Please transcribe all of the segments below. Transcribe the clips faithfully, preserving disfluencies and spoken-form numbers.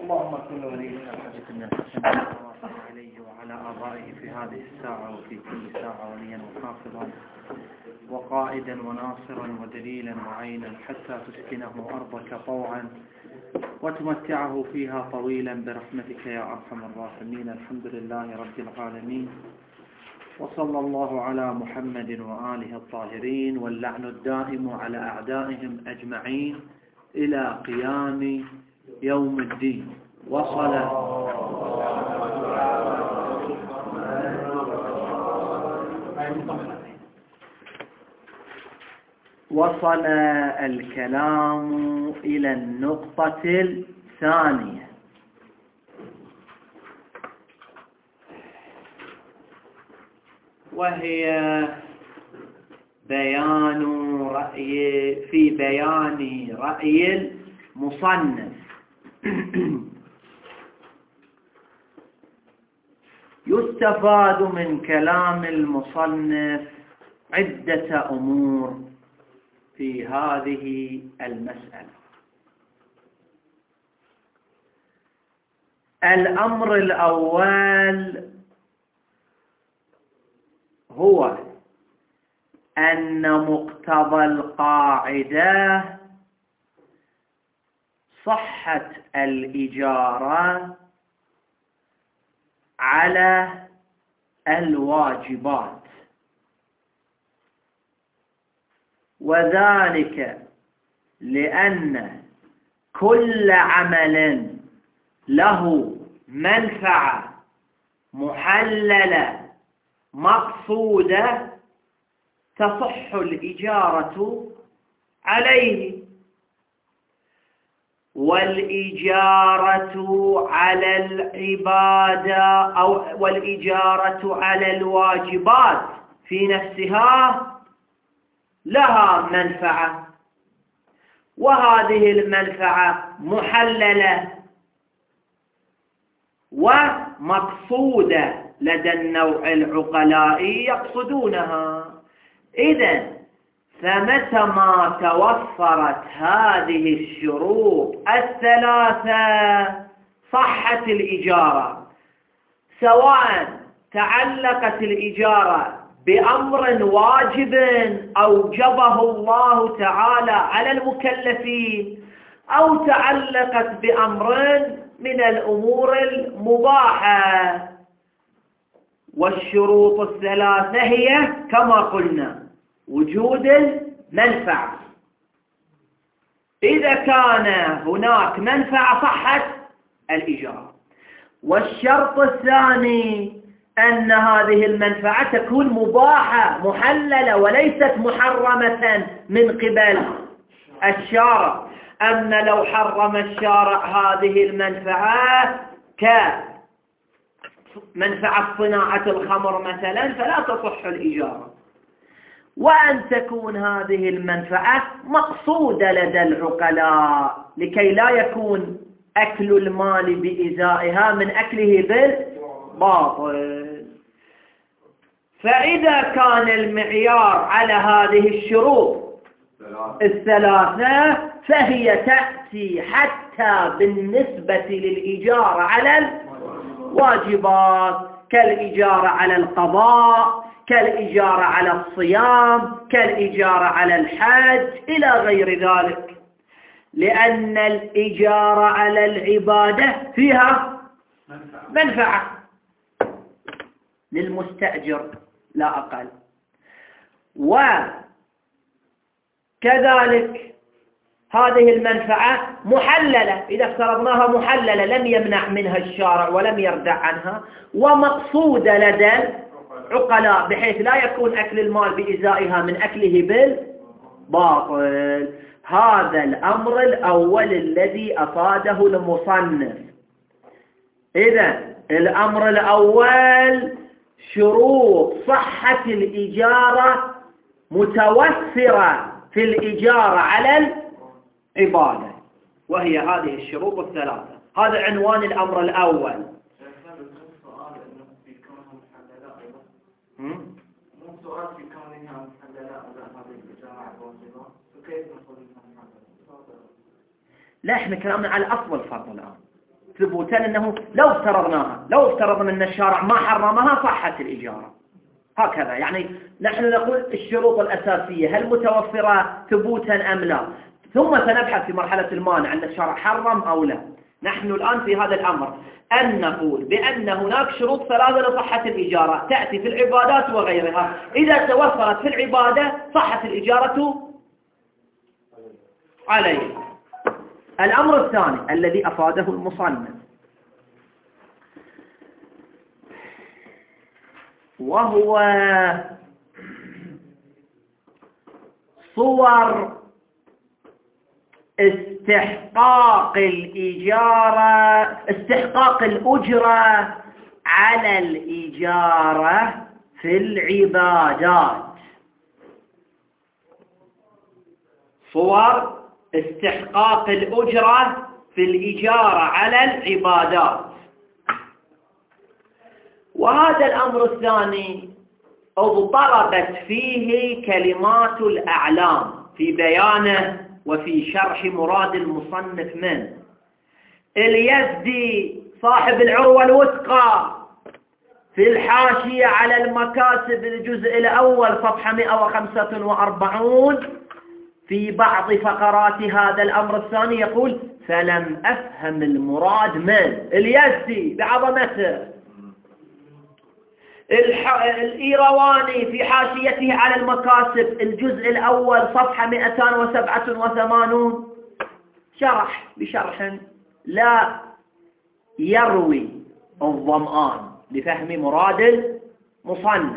اللهم صل ولينا حاجة الناس عليه وعلى آبائه في هذه الساعة وفي كل ساعة وليا وحافظا وقائدا وناصرا ودليلا وعينا حتى تسكنه أرضك طوعا وتمتعه فيها طويلا برحمتك يا أرحم الراحمين. الحمد لله رب العالمين، وصلى الله على محمد وآله الطاهرين، واللعن الدائم على أعدائهم أجمعين إلى قيام يوم الدين. وصل وصل الكلام إلى النقطة الثانية، وهي بيان رأي في بيان رأي المصنف. يستفاد من كلام المصنف عدة أمور في هذه المسألة. الأمر الأول هو أن مقتضى القاعدة صحة الإجارة على الواجبات، وذلك لأن كل عمل له منفعة محللة مقصودة تصح الإجارة عليه، والإجارة على العبادة أو والإجارة على الواجبات في نفسها لها منفعة، وهذه المنفعة محللة ومقصودة لدى النوع العقلائي يقصدونها. إذن فمتى ما توفرت هذه الشروط الثلاثة صحت الإجارة، سواء تعلقت الإجارة بأمر واجب أوجبه الله تعالى على المكلفين، أو تعلقت بأمر من الأمور المباحة. والشروط الثلاثة هي كما قلنا وجود المنفعة. إذا كان هناك منفعة صحت الإجارة. والشرط الثاني أن هذه المنفعة تكون مباحة محللة وليست محرمة من قبل الشارع. أما لو حرم الشارع هذه المنفعة كمنفعة صناعة الخمر مثلا فلا تصح الإجارة. وأن تكون هذه المنفعة مقصودة لدى العقلاء لكي لا يكون أكل المال بإزائها من أكله بالباطل. فإذا كان المعيار على هذه الشروط الثلاثة فهي تأتي حتى بالنسبة للإجارة على الواجبات، كالإجارة على القضاء، كالإجارة على الصيام، كالإجارة على الحج إلى غير ذلك، لأن الإجارة على العبادة فيها منفعة للمستأجر لا أقل. وكذلك هذه المنفعة محللة، إذا افترضناها محللة لم يمنع منها الشارع ولم يردع عنها، ومقصودة لدى العقلاء بحيث لا يكون أكل المال بإزائها من أكله بالباطل. هذا الأمر الأول الذي أفاده المصنف. إذن الأمر الأول شروط صحة الإجارة متوفرة في الإجارة على العبادة، وهي هذه الشروط الثلاثة. هذا عنوان الأمر الأول. مو سؤال في كونها محللة على هذه الإجارة الواجبة، فكيف نقول إنها محللة؟ لا، احنا كلامنا على أصل الفرض الآن. ثبوتا أنه لو افترضناها لو افترضنا أن الشارع ما حرمها صحت الإجارة. هكذا يعني نحن نقول الشروط الأساسية هل متوفرة ثبوتا أم لا، ثم سنبحث في مرحلة المانع أن الشارع حرم أو لا. نحن الآن في هذا الأمر أن نقول بأن هناك شروط ثلاثة لصحة الإجارة تأتي في العبادات وغيرها، إذا توفرت في العبادة صحت الإجارة عليه. الأمر الثاني الذي أفاده المصنف وهو صور استحقاق الإجارة استحقاق الأجرة على الإجارة في العبادات. صور استحقاق الأجرة في الإجارة على العبادات. وهذا الأمر الثاني اضطربت فيه كلمات الأعلام في بيانه وفي شرح مراد المصنف منه. اليزدي صاحب العروة الوثقى في الحاشية على المكاسب الجزء الأول صفحة مئة وخمسة وأربعين في بعض فقرات هذا الأمر الثاني يقول: فلم أفهم المراد من اليزدي بعظمته. الإيرواني في حاشيته على المكاسب الجزء الأول صفحة مئتين وسبعة وثمانين شرح بشرح لا يروي الظمآن لفهم مراد المصنف.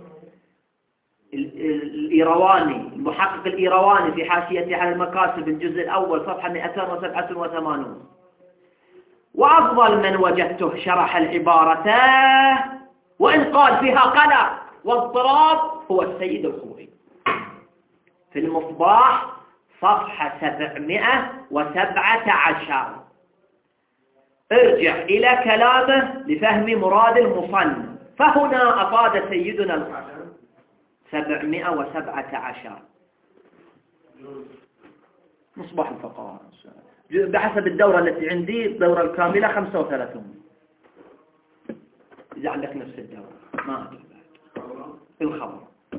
الإيرواني المحقق الإيرواني في حاشيته على المكاسب الجزء الأول صفحة مئتين وسبعة وثمانين. وأفضل من وجدته شرح العبارة وإن قال فيها قلق واضطراب هو السيد الخوئي في المصباح صفحة سبعمئة وسبعة عشر. ارجع إلى كلامه لفهم مراد المصنف، فهنا أفاد سيدنا الخوئي سبعمئة وسبعة عشر مصباح الفقهاء بحسب الدورة التي عندي الدورة الكاملة خمسة وثلاثين. إذا عندك نفس الدورة ما أدري الخبر.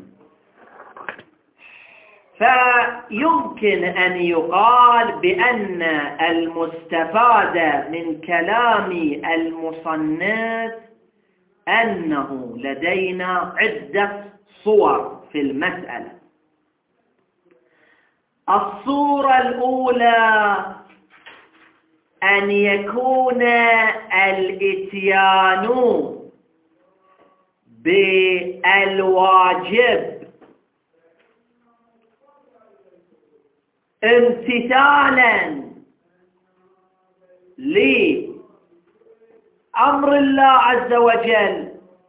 فيمكن أن يقال بأن المستفاد من كلام المصنف أنه لدينا عدة صور في المسألة. الصورة الأولى أن يكون الإتيان بالواجب امتثالا لأمر الله عز وجل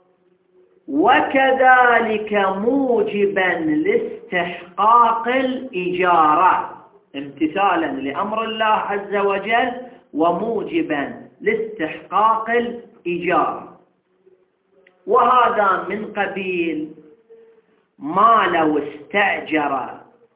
وكذلك موجبا لاستحقاق الإجارة، امتثالا لأمر الله عز وجل وموجبا لاستحقاق الإجارة. وهذا من قبيل ما لو استأجر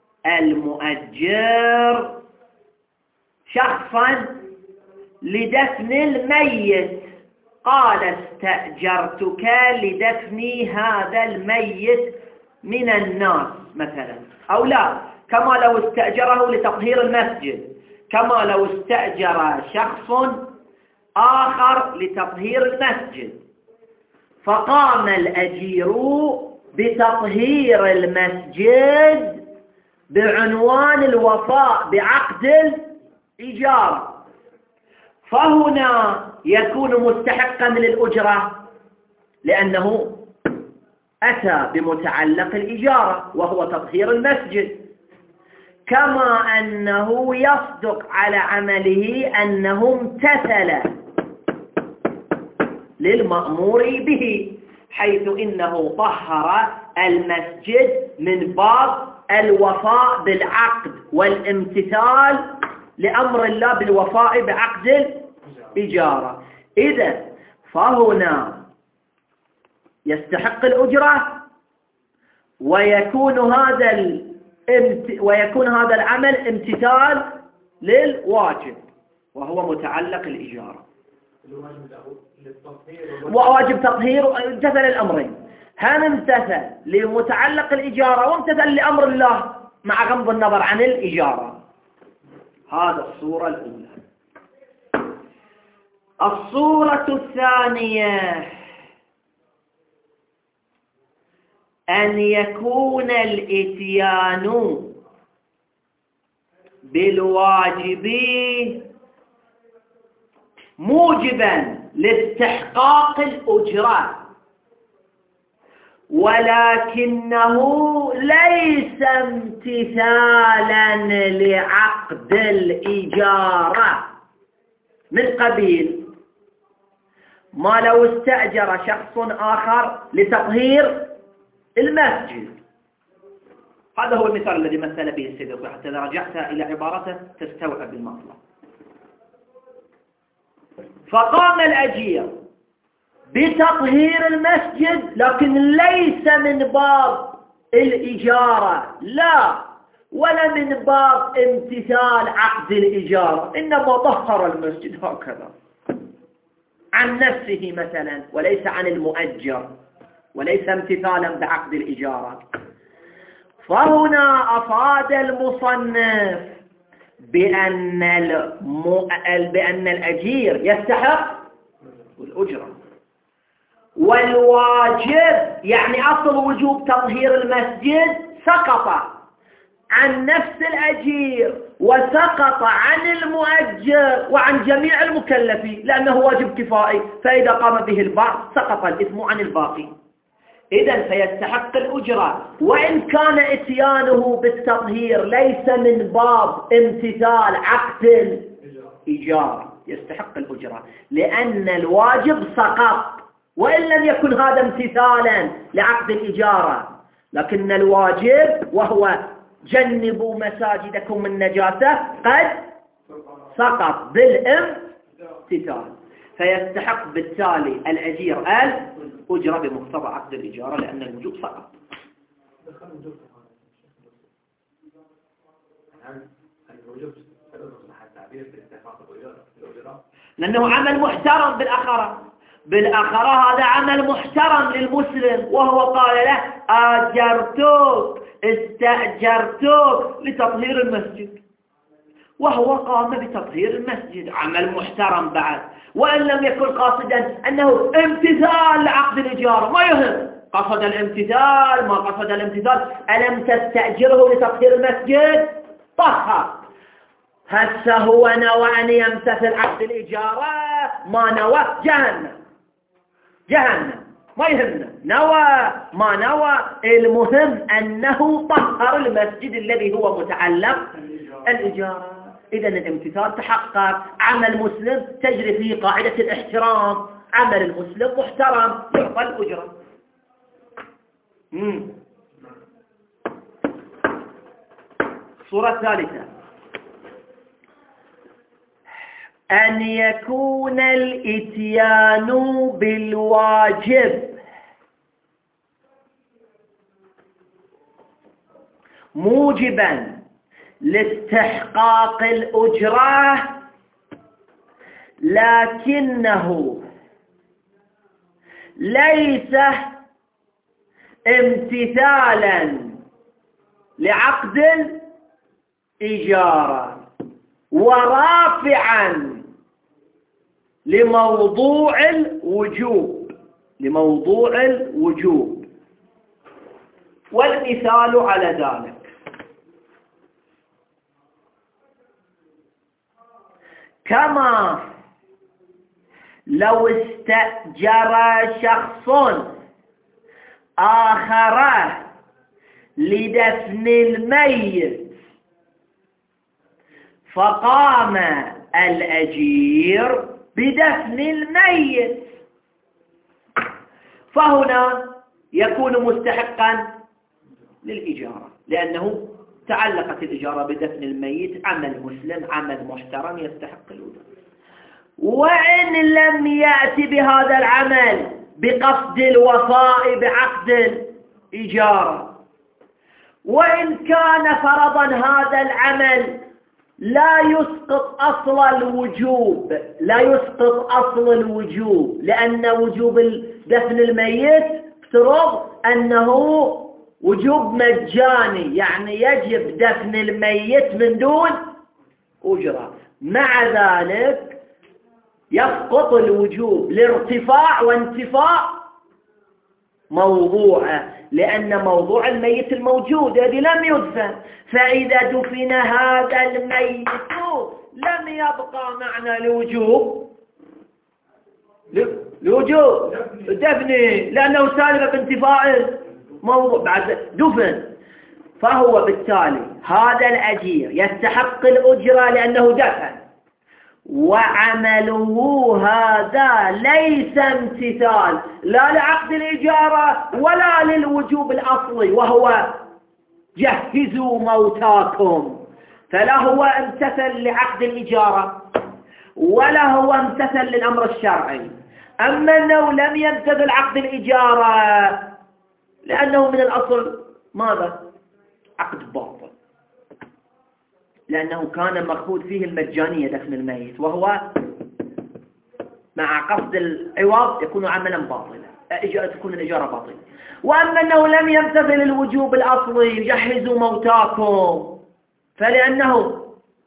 المؤجر شخصا لدفن الميت قال: استأجرتك لدفن هذا الميت من الناس مثلا، أو لا، كما لو استأجره لتطهير المسجد، كما لو استأجر شخص آخر لتطهير المسجد، فقام الأجير بتطهير المسجد بعنوان الوفاء بعقد الإجارة، فهنا يكون مستحقا للأجرة لأنه أتى بمتعلق الإجارة وهو تطهير المسجد، كما أنه يصدق على عمله أنه امتثل للمأمور به، حيث إنه طهر المسجد من باب الوفاء بالعقد والامتثال لأمر الله بالوفاء بعقد الإجارة. إذا فهنا يستحق الأجرة ويكون هذا الامت... ويكون هذا العمل امتثال للواجب وهو متعلق الإجارة. وواجب تطهير امتثل الأمرين، هم امتثل لمتعلق الإجارة وامتثل لأمر الله مع غض النظر عن الإجارة. هذا الصورة الأولى. الصورة الثانية أن يكون الإتيان بالواجب موجبا لاستحقاق الأجرة، ولكنه ليس امتثالا لعقد الإجارة، من قبيل ما لو استأجر شخص آخر لتطهير المسجد. هذا هو المثال الذي مثل به السيد، حتى إذا رجعت إلى عبارته تستوعب المطلب. فقام الأجير بتطهير المسجد، لكن ليس من باب الإجارة، لا، ولا من باب امتثال عقد الإجارة، إنما طهر المسجد هكذا عن نفسه مثلا، وليس عن المؤجر، وليس امتثالا بعقد الإجارة. فهنا أفاد المصنف بأن, الم... بأن الأجير يستحق الأجرة، والواجب يعني أصل وجوب تطهير المسجد سقط عن نفس الأجير وسقط عن المؤجر وعن جميع المكلفين، لأنه واجب كفائي، فإذا قام به البعض سقط الإثم عن الباقي. إذن فيستحق الأجرة، وإن كان إتيانه بالتطهير ليس من باب امتثال عقد الإجارة، يستحق الأجرة لأن الواجب سقط، وإن لم يكن هذا امتثالا لعقد الإجارة، لكن الواجب وهو جنبوا مساجدكم النجاسة قد سقط بالامتثال، فيستحق بالتالي الأجير الأجرة بمقتضى عقد الإجارة لأن الوجوب سقط. لأنه عمل محترم بالآخرة، بالآخرة هذا عمل محترم للمسلم، وهو قال له أجرتك استأجرتك لتطهير المسجد، وهو قام بتطهير المسجد، عمل محترم بعد، وإن لم يكن قاصدا أنه امتثال لعقد الإجارة، ما يهم، قصد الامتثال ما قصد الامتثال، ألم تستأجره لتطهير المسجد؟ طهر. هسه هو نوى أن يمتثل عقد الإجارة، ما نوى جهنم، جهنم ما يهمنا، نوى ما نوى، المهم أنه طهر المسجد الذي هو متعلق الإجارة. إذن الامتثال تحقق، عمل مسلم تجري فيه قاعدة الاحترام، عمل المسلم محترم يعطى الأجرة. الصورة الثالثة أن يكون الإتيان بالواجب موجبا لاستحقاق الأجرة، لكنه ليس امتثالا لعقد الإجارة ورافعا لموضوع الوجوب، لموضوع الوجوب. والمثال على ذلك كما لو استأجر شخص آخر لدفن الميت، فقام الأجير بدفن الميت، فهنا يكون مستحقا للإجارة، لأنه تعلقت الإجارة بدفن الميت، عمل مسلم، عمل محترم، يستحق الأجرة. وإن لم يأتي بهذا العمل بقصد الوفاء بعقد الإجارة، وإن كان فرضا هذا العمل لا يسقط أصل الوجوب، لا يسقط أصل الوجوب، لأن وجوب دفن الميت افترض أنه وجوب مجاني، يعني يجب دفن الميت من دون أجرة. مع ذلك يسقط الوجوب لارتفاع وانتفاء موضوعه، لأن موضوع الميت الموجود الذي لم يدفن، فإذا دفن هذا الميت لم يبقى معنى الوجوب الوجوب دفنه، لأنه سالب بانتفاء موضوع بعد دفن. فهو بالتالي هذا الأجير يستحق الأجرة لأنه دفن، وعمله هذا ليس امتثال لا لعقد الإجارة ولا للوجوب الأصلي وهو جهزوا موتاكم، فلا هو امتثل لعقد الإجارة ولا هو امتثل للأمر الشرعي. أما أنه لم يمتثل عقد الإجارة لأنه من الأصل ماذا؟ عقد باطل، لأنه كان مأخوذ فيه المجانية دفن الميت، وهو مع قصد العوض يكون عملا باطلا، تكون الإجارة باطلة. وأما أنه لم يمتثل الوجوب الأصلي جهزوا موتاكم، فلأنه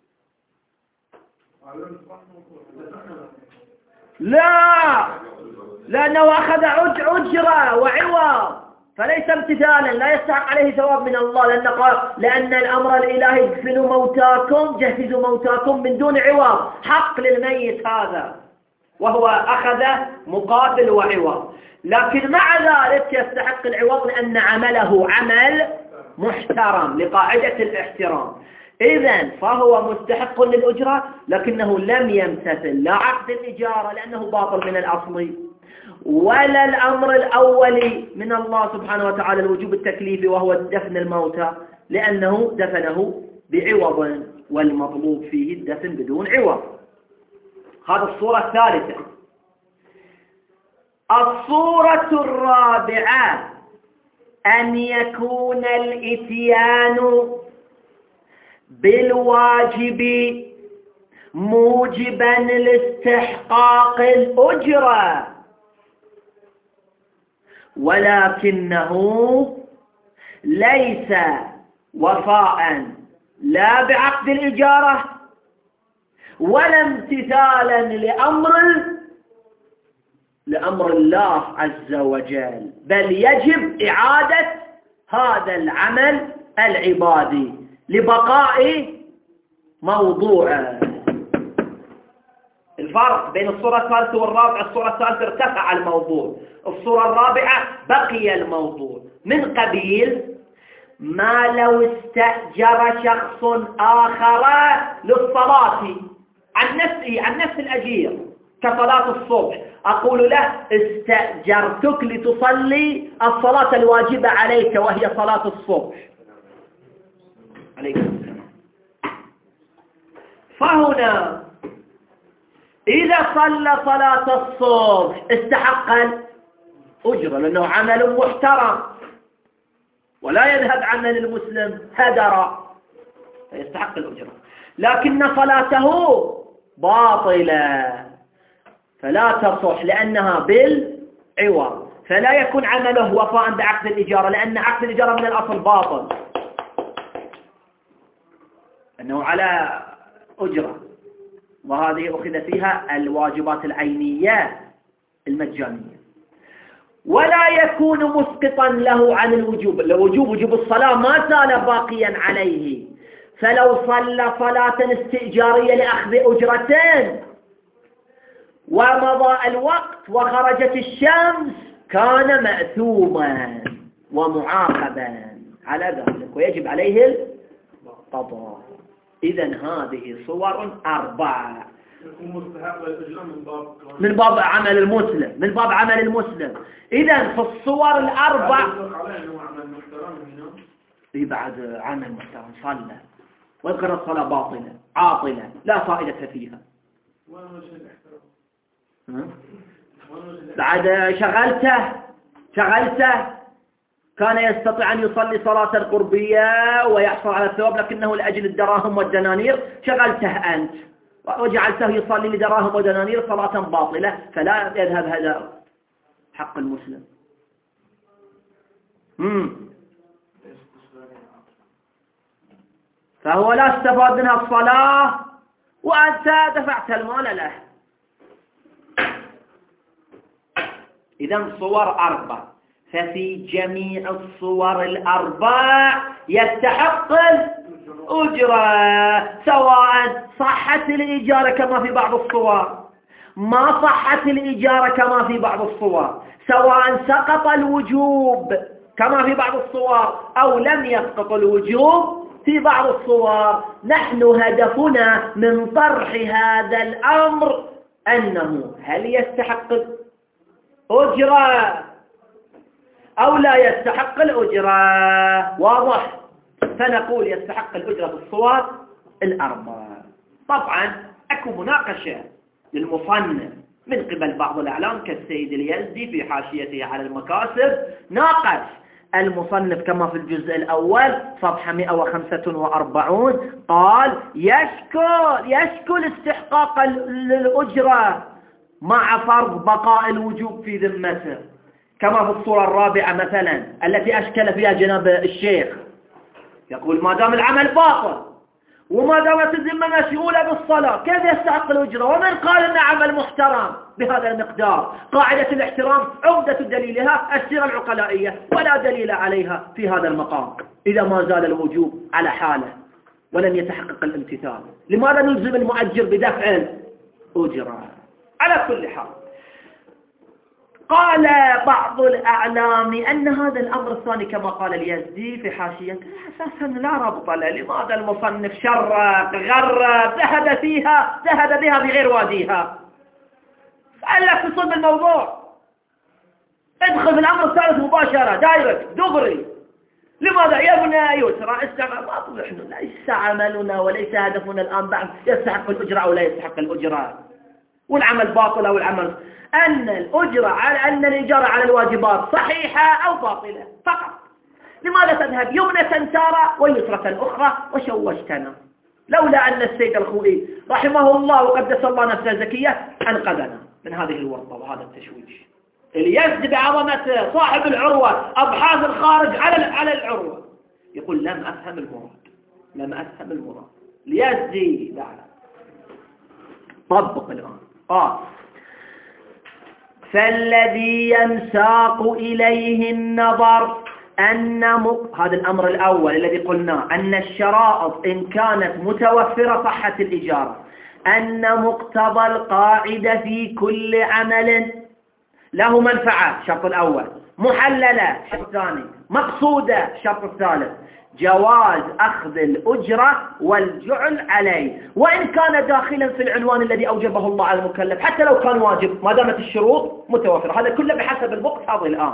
لا لأنه أخذ أجرة وعوض، فليس امتثالا، لا يستحق عليه ثواب من الله، لأن قال لأن الأمر الإلهي ادفنوا موتاكم جهزوا موتاكم من دون عوض، حق للميت هذا، وهو أخذ مقابل وعوض. لكن مع ذلك يستحق العوض لأن عمله عمل محترم لقاعدة الاحترام. إذن فهو مستحق للأجرة، لكنه لم يمتثل لا عقد الإجارة لأنه باطل من الأصل، ولا الأمر الأولي من الله سبحانه وتعالى الوجوب التكليفي وهو دفن الموتى لأنه دفنه بعوض، والمطلوب فيه الدفن بدون عوض. هذه الصورة الثالثة. الصورة الرابعة أن يكون الإتيان بالواجب موجبا لاستحقاق الأجرة، ولكنه ليس وفاء لا بعقد الإجارة ولا امتثالا لأمر لأمر الله عز وجل، بل يجب إعادة هذا العمل العبادي لبقاء موضوعه. الفرق بين الصورة الثالثة والرابعة، الصورة الثالثة ارتفع الموضوع، الصورة الرابعة بقي الموضوع، من قبيل ما لو استأجر شخص آخر للصلاة عن نفسه عن نفس الأجير كصلاة الصبح، أقول له استأجرتك لتصلي الصلاة الواجبة عليك وهي صلاة الصبح عليك السلام. فهنا إذا صلى صلاة الصبح استحق الأجرة لأنه عمل محترم، ولا يذهب عمل المسلم هدرا، فيستحق الأجرة. لكن صلاته باطلة فلا تصح لأنها بالعوض، فلا يكون عمله وفاء بعقد الإجارة، لأن عقد الإجارة من الأصل باطل أنه على أجرة، وهذه أخذ فيها الواجبات العينية المجانية. ولا يكون مسقطا له عن الوجوب، الوجوب وجوب الصلاة ما زال باقيا عليه، فلو صلى صلاة استئجارية لأخذ أجرتين ومضى الوقت وخرجت الشمس كان مأثوما ومعاقبا على ذلك ويجب عليه القضاء. إذن هذه صور أربعة من باب عمل المسلم من باب عمل المسلم. إذن في الصور الأربع في بعد عمل محترم صلى وذكر الصلاة باطلة عاطلة لا فائدة فيها، بعد شغلته شغلته كان يستطيع أن يصلي صلاة قربية ويحصل على الثواب، لكنه لأجل الدراهم والدنانير شغلته أنت وجعلته يصلي لدراهم ودنانير صلاة باطلة، فلا يذهب هذا حق المسلم. مم. فهو لا استفاد منها الصلاة وأنت دفعت المال له. إذن صور أربع، ففي جميع الصور الأربع يستحق الأجرة، سواء صحت الإجارة كما في بعض الصور، ما صحت الإجارة كما في بعض الصور، سواء سقط الوجوب كما في بعض الصور أو لم يسقط الوجوب في بعض الصور. نحن هدفنا من طرح هذا الأمر أنه هل يستحق الأجرة أو لا يستحق الأجرة. واضح؟ فنقول يستحق الأجرة في الصور الأربع. طبعا أكو مناقشة للمصنف من قبل بعض الأعلام كالسيد اليزدي في حاشيته على المكاسب، ناقش المصنف كما في الجزء الأول صفحة مئة وخمسة وأربعين، قال يشكل يشكل استحقاق الأجرة مع فرض بقاء الوجوب في ذمته، كما في الصورة الرابعة مثلا التي أشكل فيها جناب الشيخ، يقول ما دام العمل باطل وما دامت الذمة مشغولة بالصلاة كيف يستحق الأجرة؟ ومن قال أن عمل محترم بهذا المقدار؟ قاعدة الاحترام عمدة دليلها السيرة العقلائية، ولا دليل عليها في هذا المقام إذا ما زال الوجوب على حاله ولم يتحقق الامتثال. لماذا نلزم المؤجر بدفع الأجرة؟ على كل حال، قال بعض الأعلام أن هذا الأمر الثاني كما قال اليزدي في حاشيته أساسا لا ربط له. لماذا المصنف شرق غرب ذهب فيها ذهب بها بغير واديها؟ قال لك في صلب الموضوع، ادخل في الأمر الثالث مباشرة دايركت دغري. لماذا يا ابني يسرى استعمل باطل؟ نحن ليس عملنا وليس هدفنا الآن بعد يستحق الأجرة أو لا يستحق الأجرة والعمل باطل أو العمل، أن الأجرة على أن الإجارة على الواجبات صحيحة أو باطلة فقط. لماذا تذهب يمنة تارة ويسرة أخرى وشوشتنا؟ لولا أن السيد الخوئي رحمه الله وقدس الله نفسه زكية أنقذنا من هذه الورطة وهذا التشويش. اليزد بعظمته صاحب العروة أبحاث الخارج على على العروة يقول لم أفهم المراد لم أفهم المراد اليزدي لا طبق الآن. قال فالذي ينساق إليه النظر أن مق... هذا الأمر الأول الذي قلناه، أن الشرائط إن كانت متوفرة صحة الإجارة، أن مقتضى القاعدة في كل عمل له منفعة الشرط الأول، محللة الشرط الثاني، مقصودة الشرط الثالث، جواز أخذ الأجرة والجعل عليه وإن كان داخلا في العنوان الذي أوجبه الله على المكلف، حتى لو كان واجب ما دامت الشروط متوفرة. هذا كله بحسب المقتضى. الآن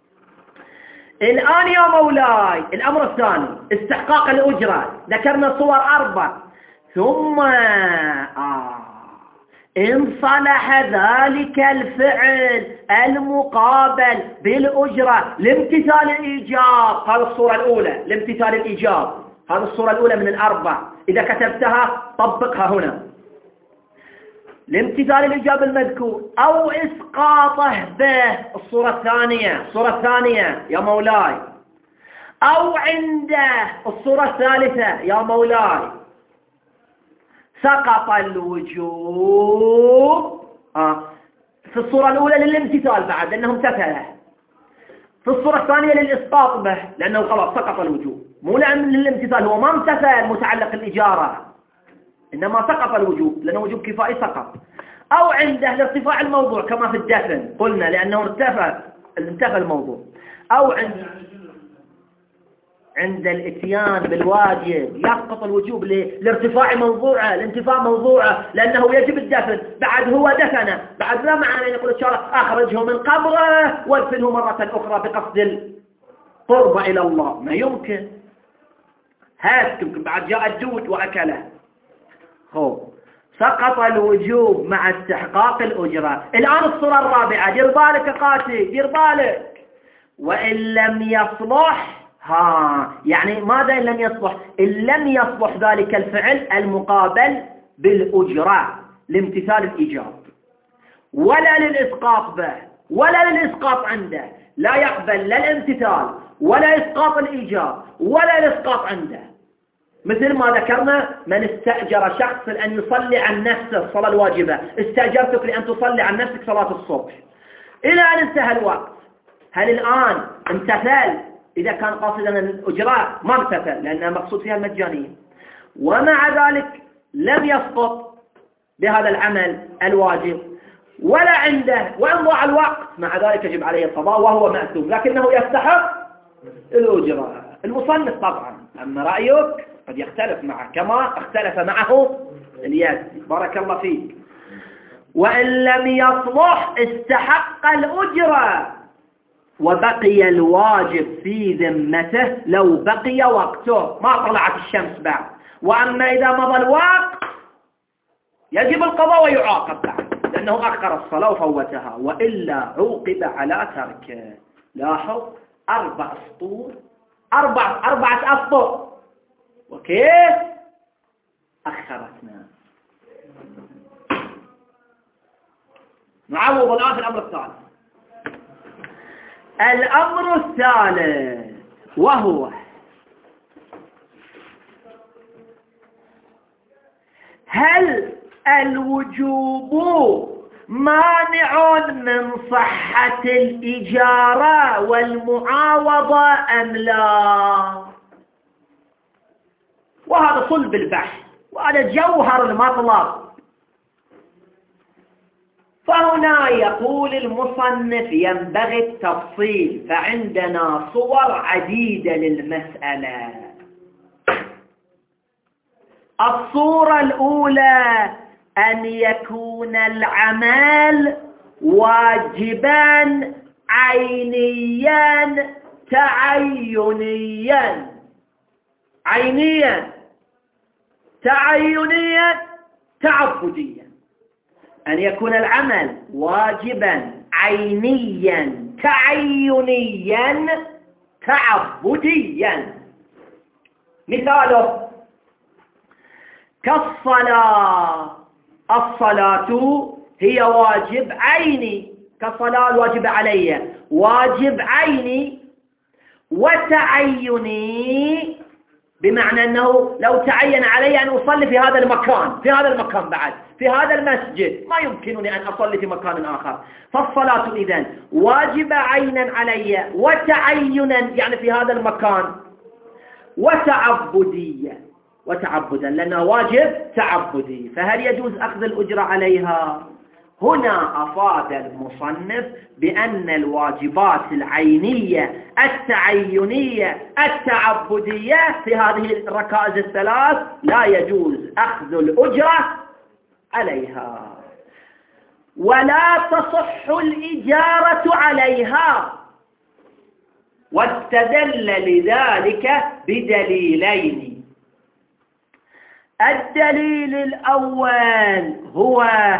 الآن يا مولاي الأمر الثاني استحقاق الأجرة، ذكرنا صور أربع، ثم آه إن صلح ذلك الفعل المقابل بالأجرة لامتثال الإيجاب، هذه الصورة الأولى لامتثال الإيجاب، هذه الصورة الأولى من الأربع، إذا كتبتها طبقها هنا، لامتثال الإيجاب المذكور أو إسقاطه به، الصورة الثانية الصورة الثانية يا مولاي، أو عنده الصورة الثالثة يا مولاي سقط الوجوب. آه. في الصورة الأولى للامتثال بعد لأنه امتثله، في الصورة الثانية للإسقاط به لأنه خلاص سقط الوجوب، مو لأن للامتثال هو ما امتثل متعلق الإجارة إنما سقط الوجوب لأنه وجوب كفائي سقط، أو عنده لارتفاع الموضوع كما في الدفن قلنا لأنه ارتفع انتفى الموضوع، أو عند عند الاتيان بالواجب يسقط الوجوب لارتفاع موضوعه، الانتفاع موضوعه لأنه يجب الدفن، بعد هو دفنه، بعد لا معنى يقول إن شاء الله أخرجه من قبره وادفنه مرة أخرى بقصد القرب إلى الله، ما يمكن، هات يمكن بعد جاء الدود وأكله. هو سقط الوجوب مع استحقاق الأجرة. الآن الصورة الرابعة، دير بالك قاتل دير بالك، وإن لم يصلح، ها يعني ماذا إن لم يصلح؟ إن لم يصلح ذلك الفعل المقابل بالأجرة لامتثال الإيجاب ولا للإسقاط به ولا للإسقاط عنده، لا يقبل لا الامتثال ولا إسقاط الإيجاب ولا الإسقاط عنده، مثل ما ذكرنا من استأجر شخص أن يصلي عن نفسه الصلاة الواجبة، استأجرتك لأن تصلي عن نفسك صلاة الصبح إلى أن انتهى الوقت، هل الآن امتثل؟ إذا كان قاصدا الأجراء ما امتثل لأنها مقصود فيها المجانية، ومع ذلك لم يسقط بهذا العمل الواجب ولا عنده، وإن ضاع الوقت مع ذلك يجب عليه القضاء وهو مأثوم، لكنه يستحق الأجرة. المصنف طبعا أما رأيك قد يختلف معه كما اختلف معه اليزدي. بارك الله فيك. وإن لم يصلح استحق الأجرة وبقي الواجب في ذمته لو بقي وقته، ما طلعت الشمس بعد، وأما إذا مضى الوقت يجب القضاء ويعاقب بعد لأنه أخر الصلاة وفوتها، وإلا عوقب على تركه. لاحظ أربع أسطور، أربع أربعة أسطور، وكيف أخرتنا. نعوض الآن في الأمر الثالث. الأمر الثالث وهو هل الوجوب مانع من صحة الإجارة والمعاوضة أم لا؟ وهذا صلب البحث وهذا جوهر المطلب. فهنا يقول المصنف ينبغي التفصيل، فعندنا صور عديدة للمسألة. الصورة الأولى أن يكون العمل واجبا عينيا تعينيا، عينيا تعينيا تعبديا، أن يكون العمل واجبا عينيا تعينيا تعبديا. مثاله كالصلاة، الصلاة هي واجب عيني، كالصلاة الواجب علي واجب عيني وتعيني، بمعنى أنه لو تعين علي أن أصلي في هذا المكان، في هذا المكان بعد في هذا المسجد ما يمكنني أن أصلي في مكان آخر، فالصلاة إذن واجبة عينا علي وتعينا يعني في هذا المكان، وتعبدية وتعبدا لأنها واجب تعبدي. فهل يجوز أخذ الأجرة عليها؟ هنا أفاد المصنف بأن الواجبات العينية التعينية التعبدية في هذه الركائز الثلاث لا يجوز أخذ الأجرة عليها، ولا تصح الإجارة عليها. واستدل لذلك بدليلين. الدليل الأول هو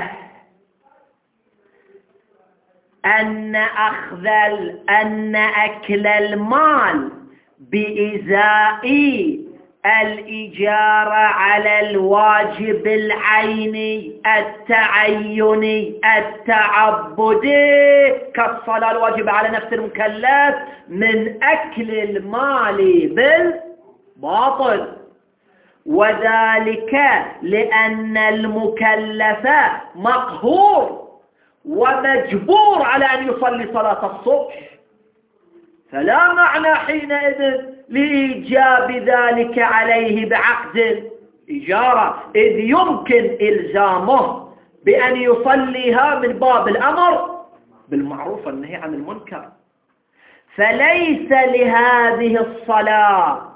أن أخذ أن أكل المال بإزاء الإجارة على الواجب العيني التعيني التعبدي كالصلاة الواجبة على نفس المكلف من أكل المال بالباطل، وذلك لأن المكلف مقهور ومجبور على أن يصلي صلاة الصبح، فلا معنى حينئذ لإيجاب ذلك عليه بعقد الإجارة، إذ يمكن إلزامه بأن يصليها من باب الأمر بالمعروف والنهي عن المنكر. فليس لهذه الصلاة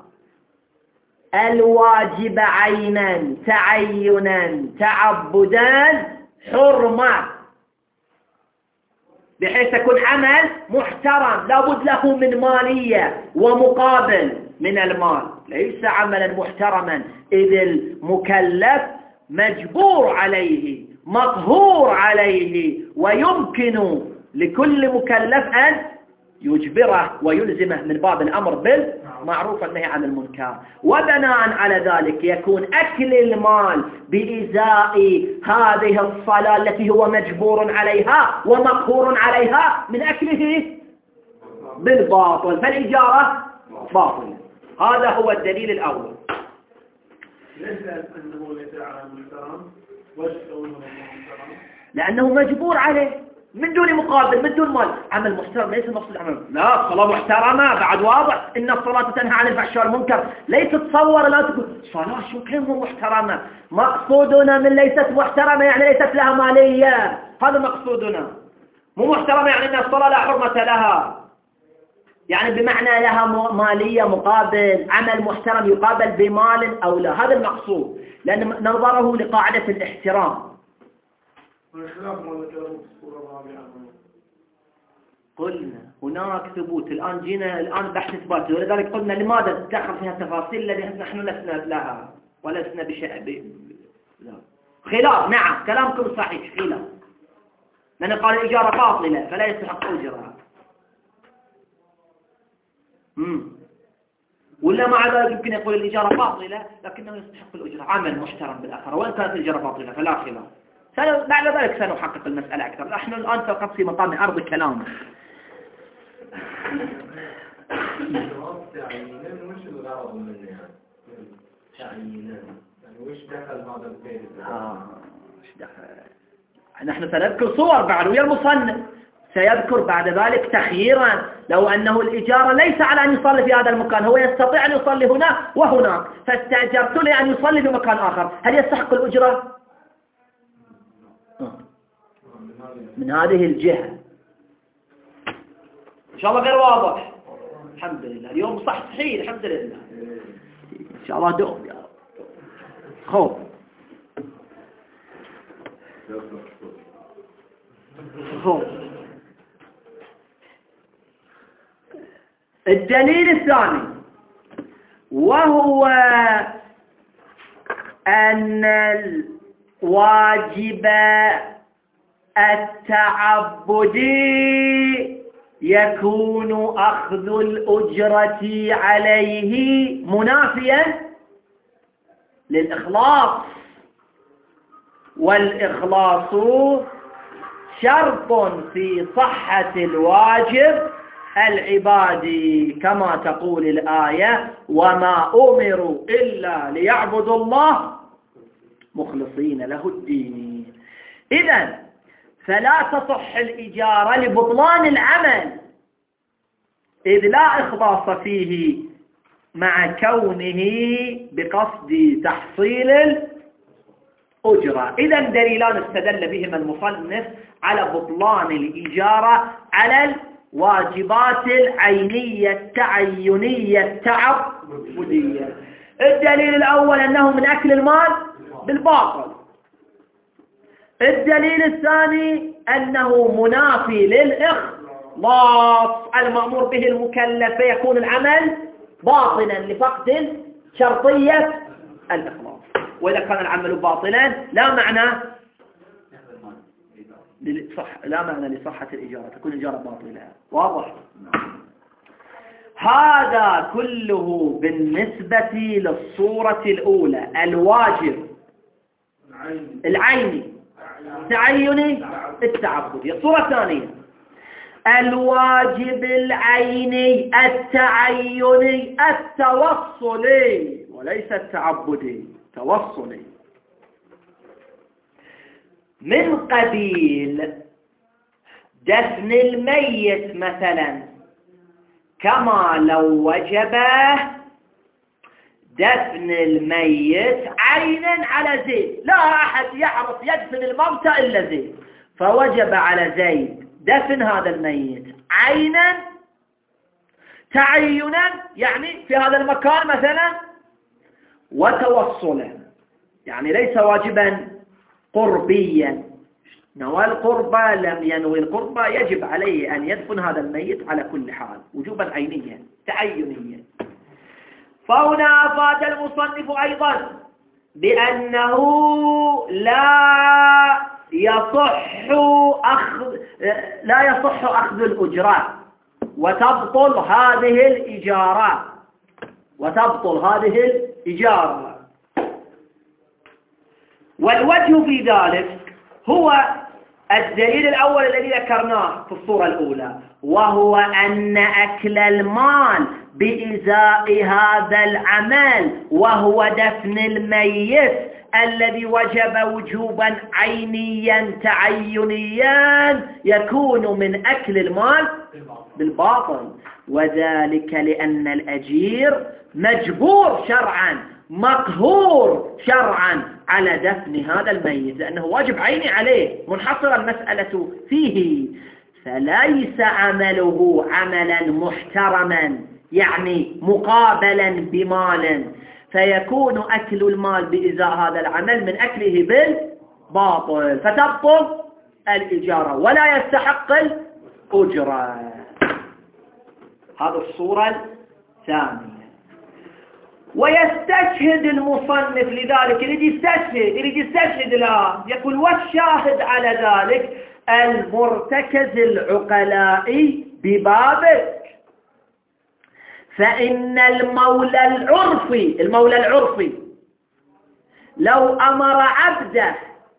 الواجب عينا تعينا تعبدا حرمة، بحيث يكون عمل محترم لابد له من مالية ومقابل من المال، ليس عملا محترما إذ المكلف مجبور عليه مقهور عليه، ويمكن لكل مكلف أن يجبره ويلزمه من باب الأمر بالمعروف والنهي عن المنكر. وبناء على ذلك يكون أكل المال بإزاء هذه الصلاة التي هو مجبور عليها ومقهور عليها من أكله بالباطل، فالإجارة باطلة. هذا هو الدليل الأول. ليس أنه ليس على المحترم وجه لأنه مجبور عليه من دون مقابل، من دون مال. عمل محترم ليس المقصود عمل، لا صلاة محترمة بعد واضح إن الصلاة تنهى عن الفحشاء والمنكر، ليس تصور لا تقول صلاة شو كلمة محترمة. مقصودنا من ليست محترمة يعني ليست لها مالية، هذا مقصودنا. مو محترمة يعني أن الصلاة لا حرمة لها، يعني بمعنى لها مالية مقابل، عمل محترم يقابل بمال أو لا، هذا المقصود، لأن نظره لقاعدة الاحترام. قلنا هناك ثبوت، الآن جينا الآن بحث إثباتي، ولذلك قلنا لماذا تدخل فيها تفاصيل التي نحن لسنا لها ولسنا بشيء ب... لا. خلاف، نعم كلامكم صحيح، خلاف، لأن قال الإجارة باطلة فلا يستحق أجرها. امم ولا مع ذلك يمكن يقول الإجارة باطلة لكنه يستحق الأجرة، عمل محترم بالآخر، وإن كانت الإجارة باطلة فلا خلاف. بعد ذلك سنحقق المسألة أكثر، نحن الآن فقط في مقام عرض كلام. وش الغرض منه يعني؟ تعيينا يعني وش دخل هذا البيت؟ آه وش دخل؟ نحن سنذكر صور بعد ويا المصنف سيذكر بعد ذلك تخييرا، لو أنه الإجارة ليس على أن يصلي في هذا المكان، هو يستطيع أن يصلي هنا وهناك، فاستأجرت له أن يصلي في مكان آخر، هل يستحق الأجرة؟ من هذه الجهة إن شاء الله غير واضح. الحمد لله اليوم صح صحيح الحمد لله، إن شاء الله دوم يا رب. خوف خوف. الدليل الثاني وهو أن الواجب التعبدي يكون أخذ الأجرة عليه منافيا للإخلاص، والإخلاص شرط في صحة الواجب العبادي، كما تقول الآية وما أمروا إلا ليعبدوا الله مخلصين له الدين. إذن فلا تصح الإجارة لبطلان العمل إذ لا إخلاص فيه مع كونه بقصد تحصيل الأجرة. إذن دليلان استدل بهما المصنف على بطلان الإجارة على الواجبات العينية التعينية التعبدية. الدليل الأول أنه من أكل المال بالباطل. الدليل الثاني أنه منافي للإخلاص المأمور به المكلف، فيكون العمل باطلا لفقد شرطية الإخلاص. وإذا كان العمل باطلا لا معنى صح لا معنى لصحة الإجارة، تكون الإجارة باطلة. واضح؟ هذا كله بالنسبة للصورة الأولى، الواجب العيني التعيني التعبدي. الصورة الثانية الواجب العيني التعيني التوصلي وليس التعبدي، توصلي، من قبيل دفن الميت مثلا، كما لو وجب دفن الميت عينا على زيد، لا أحد يعرف يدفن الموتى إلا زيد، فوجب على زيد دفن هذا الميت عينا تعينا يعني في هذا المكان مثلا، وتوصلا يعني ليس واجبا قربيا، نوى القربى لم ينوي القربى يجب عليه أن يدفن هذا الميت على كل حال وجوبا عينيا تعينيا. فهنا أفاد المصنف أيضا بأنه لا يصح أخذ لا يصح أخذ الأجرة وتبطل هذه الإجارة وتبطل هذه الإجارة. والوجه في ذلك هو الدليل الأول الذي ذكرناه في الصورة الأولى، وهو أن أكل المال بإزاء هذا العمل وهو دفن الميت الذي وجب وجوبا عينيا تعينيا يكون من أكل المال بالباطل، وذلك لأن الأجير مجبور شرعا مقهور شرعا على دفن هذا الميت، لأنه واجب عيني عليه، منحصرة المسألة فيه، فليس عمله عملا محترما يعني مقابلا بمال، فيكون أكل المال بإزاء هذا العمل من أكله بالباطل، فتبطل الإجارة ولا يستحق الأجرة. هذه الصورة الثانية. ويستشهد المصنف لذلك، يريد يستشهد يريد يستشهد الآن، يقول والشاهد على ذلك المرتكز العقلائي ببابك، فإن المولى العرفي المولى العرفي لو أمر عبده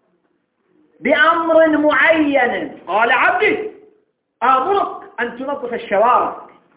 بأمر معين، قال عبدي آمرك أن تنظف الشوارع،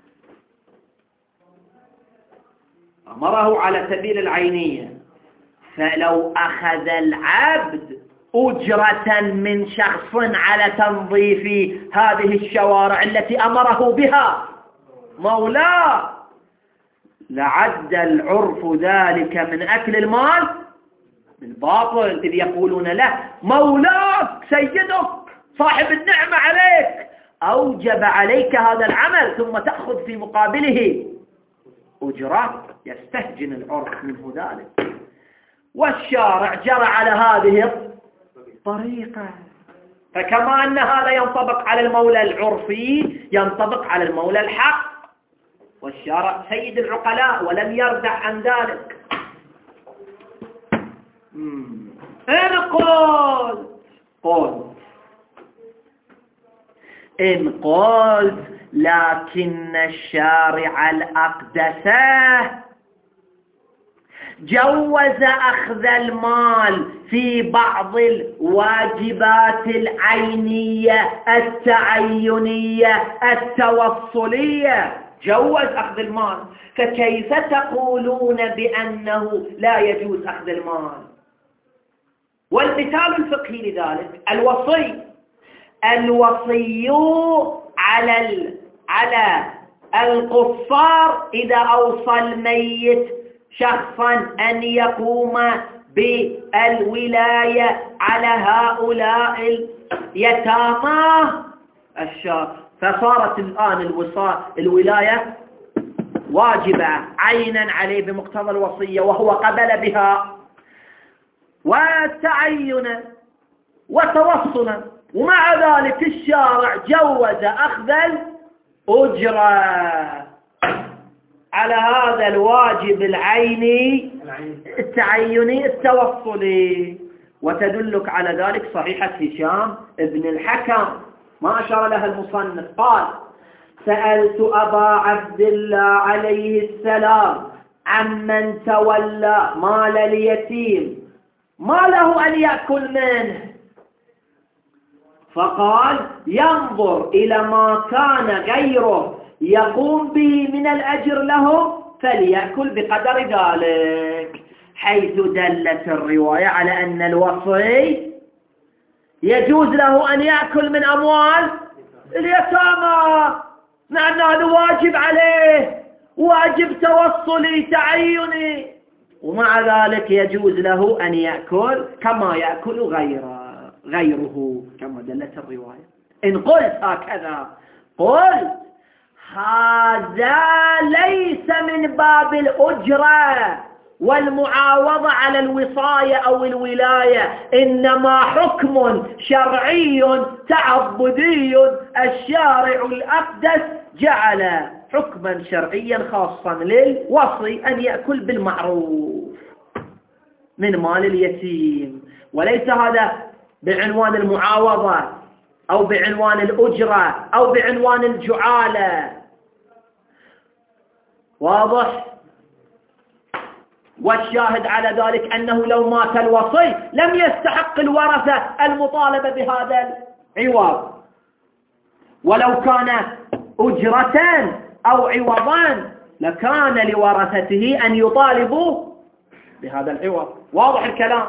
أمره على سبيل العينية، فلو أخذ العبد أجرة من شخص على تنظيف هذه الشوارع التي أمره بها مولاه، لعد العرف ذلك من أكل المال بالباطل، إذ يقولون له مولاك سيدك صاحب النعمة عليك أوجب عليك هذا العمل ثم تأخذ في مقابله أجرة، يستهجن العرف منه ذلك. والشارع جرى على هذه الطريقة، فكما أن هذا ينطبق على المولى العرفي ينطبق على المولى الحق، والشارع سيد العقلاء ولم يردع عن ذلك. إن قلت قلت إن قلت لكن الشارع الأقدس جوز أخذ المال في بعض الواجبات العينية التعينية التوصلية، جوز أخذ المال، فكيف تقولون بأنه لا يجوز أخذ المال؟ والمثال الفقهي لذلك الوصي الوصي على ال... على القصار إذا أوصى الميت شخصا أن يقوم بالولاية على هؤلاء اليتامى الشاب، فصارت الآن الوصاء الولاية واجبة عينا عليه بمقتضى الوصية، وهو قبل بها وتعينا وتوصلا، ومع ذلك الشارع جوز أخذ الأجرة على هذا الواجب العيني التعيني التوصلي. وتدلك على ذلك صحيحة هشام ابن الحكم ما أشار لها المصنف، قال سألت أبا عبد الله عليه السلام عمن تولى مال اليتيم ما له أن يأكل منه، فقال ينظر إلى ما كان غيره يقوم به من الأجر له فليأكل بقدر ذلك، حيث دلت الرواية على أن الوصي يجوز له أن يأكل من أموال اليتامى، مع أن هذا واجب عليه، واجب توصلي تعيني، ومع ذلك يجوز له أن يأكل كما يأكل غيره غيره كما دلت الرواية. إن قلت هكذا قلت هذا ليس من باب الأجرة والمعاوضة على الوصاية أو الولاية، إنما حكم شرعي تعبدي الشارع الأقدس جعل حكما شرعيا خاصا للوصي أن يأكل بالمعروف من مال اليتيم، وليس هذا بعنوان المعاوضة أو بعنوان الأجرة أو بعنوان الجعالة، واضح؟ والشاهد على ذلك أنه لو مات الوصي لم يستحق الورثة المطالبة بهذا العوض، ولو كان أجرة أو عوضا لكان لورثته أن يطالبوا بهذا العوض. واضح الكلام؟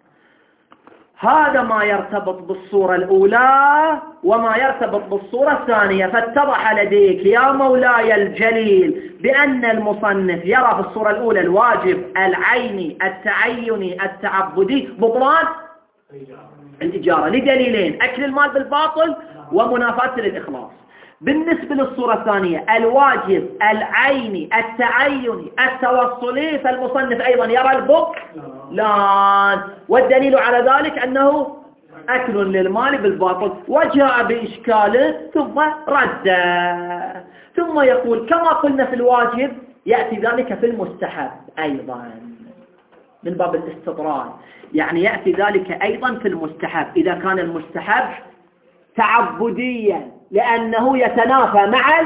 هذا ما يرتبط بالصورة الأولى وما يرتبط بالصورة الثانية. فاتضح لديك يا مولاي الجليل بأن المصنف يرى في الصورة الأولى الواجب العيني التعيني التعبدي بطلان الإجارة لدليلين: أكل المال بالباطل ومنافاة للإخلاص. بالنسبة للصورة الثانية الواجب العيني التعيني التوصلي فالمصنف أيضا يرى البطلان، والدليل على ذلك أنه أكل للمال بالباطل، وجاء بإشكاله ثم رده. ثم يقول كما قلنا في الواجب يأتي ذلك في المستحب أيضا من باب الاستطراد، يعني يأتي ذلك أيضا في المستحب إذا كان المستحب تعبديا لأنه يتنافى مع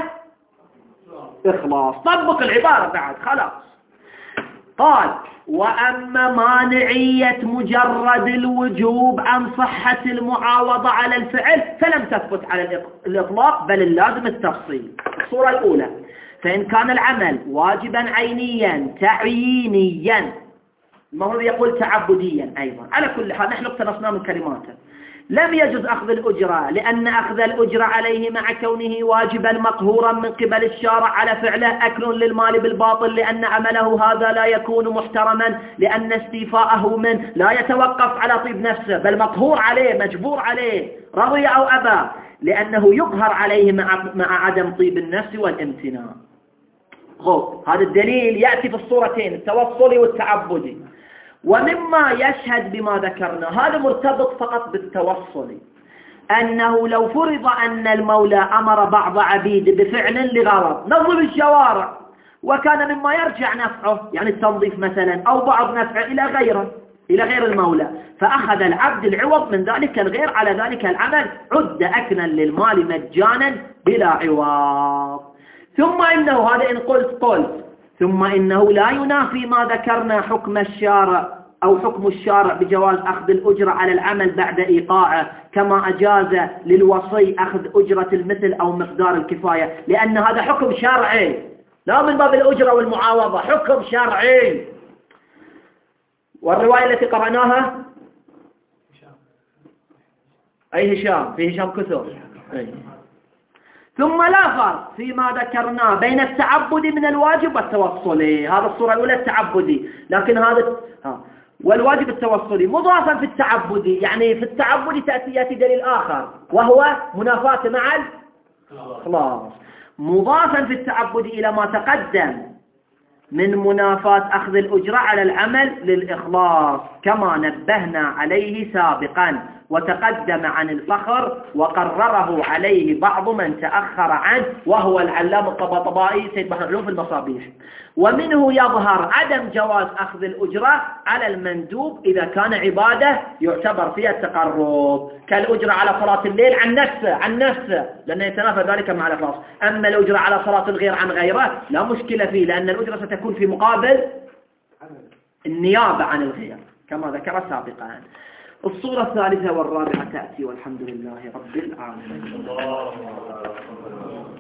الإخلاص. طبق العبارة بعد خلاص. قال: وأما مانعية مجرد الوجوب عن صحة المعاوضة على الفعل فلم تثبت على الإطلاق بل اللازم التفصيل. الصورة الأولى: فإن كان العمل واجبا عينيا تعيينيا، المفروض يقول تعبديا أيضا. على كل حال نحن اقتنصنا من كلماته. لم يجوز أخذ الأجرة لأن أخذ الأجرة عليه مع كونه واجبا مقهورا من قبل الشارع على فعله أكل للمال بالباطل، لأن عمله هذا لا يكون محترما، لأن استيفاءه منه لا يتوقف على طيب نفسه بل مقهور عليه مجبور عليه رضي أو أبى، لأنه يقهر عليه مع, مع عدم طيب النفس والامتناع. غو. هذا الدليل يأتي في الصورتين التوصلي والتعبدي. ومما يشهد بما ذكرنا هذا مرتبط فقط بالتوصل، أنه لو فرض أن المولى أمر بعض عبيد بفعل لغرض نظم الشوارع وكان مما يرجع نفعه يعني التنظيف مثلا أو بعض نفعه إلى غيره إلى غير المولى، فأخذ العبد العوض من ذلك الغير على ذلك العمل عد أكلا للمال مجانا بلا عوض. ثم إنه هذا إن قلت قلت ثم إنه لا ينافي ما ذكرنا حكم الشارع أو حكم الشارع بجواز أخذ الأجرة على العمل بعد إيقاعه، كما أجاز للوصي أخذ أجرة المثل أو مقدار الكفاية، لأن هذا حكم شرعي لا من باب الأجرة والمعاوضة، حكم شرعي. والرواية التي قرأناها أي هشام في هشام كثر أي. ثم لا فرق فيما ذكرناه بين التعبد من الواجب والتوصلي. هذا الصورة الأولى التعبدي، لكن هذا ها والواجب التوصلي مضافا في التعبدي، يعني في التعبدي تأتي يأتي دليل آخر وهو منافاة مع الإخلاص، مضافا في التعبدي إلى ما تقدم من منافاة أخذ الأجرة على العمل للإخلاص كما نبهنا عليه سابقا وتقدم عن الفخر وقرره عليه بعض من تأخر عنه وهو العلامة الطباطبائي سيد بحر العلوم في المصابيح. ومنه يظهر عدم جواز أخذ الأجرة على المندوب إذا كان عبادة يعتبر فيها التقرب، كالأجرة على صلاة الليل عن نفسه عن نفسه لأنه يتنافى ذلك مع الإخلاص. أما الأجرة على صلاة الغير عن غيره لا مشكلة فيه، لأن الأجرة ستكون في مقابل النيابة عن الغير كما ذكر سابقا. الصورة الثالثة والرابعة تأتي والحمد لله رب العالمين.